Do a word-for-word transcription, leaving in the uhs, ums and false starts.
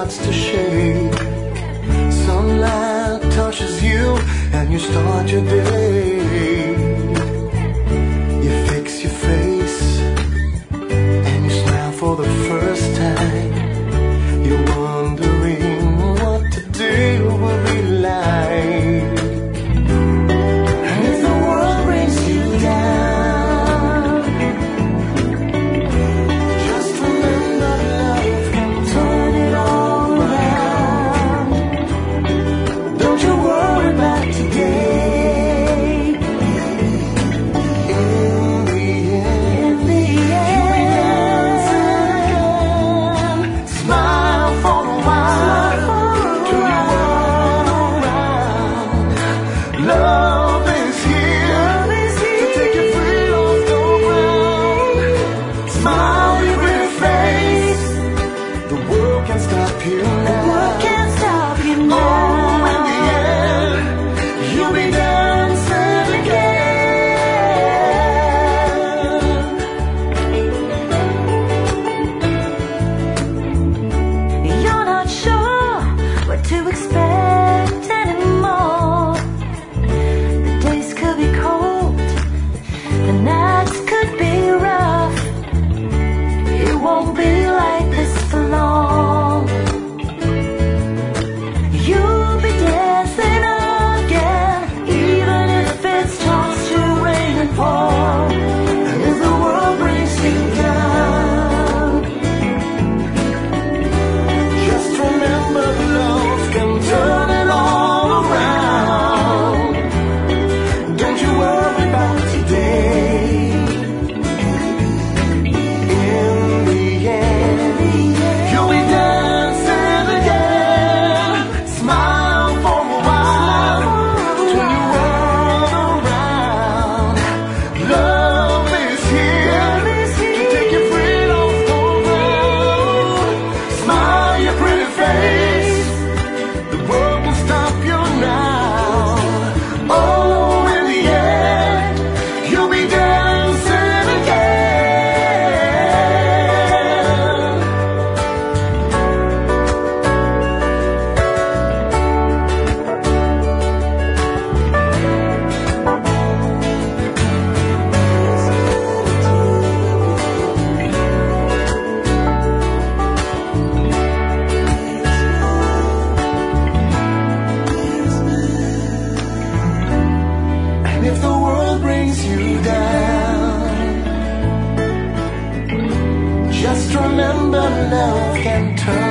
starts to shake. Sunlight touches you and you start your day. You fix your face and you smile for the first time. You're wondering what today will be like. And if the world brings you down, just remember love can turn it all around. Don't you worry about today. In the end, in the end, you'll be dancing again. Smile for a while till you run around. Love is here to take you free off the ground. Smile your pretty face. The world can stop you now. The world can't stop you now. Oh, in the end, you'll be dancing again. You're not sure what to expect anymore. The days could be cold, the nights could be rough. It won't be like this for long. You'll be dancing again, even if it starts to rain and pour. And if the world brings you down, just remember love can turn it all around. Don't you worry about today. In the end, you'll be dancing again. Smile for a while till you run around. Love is here to take you free off the road. Smile your pretty face. The world will stop you now. Oh, in the end, you'll be dancing again. And if the world brings you down, just remember love can turn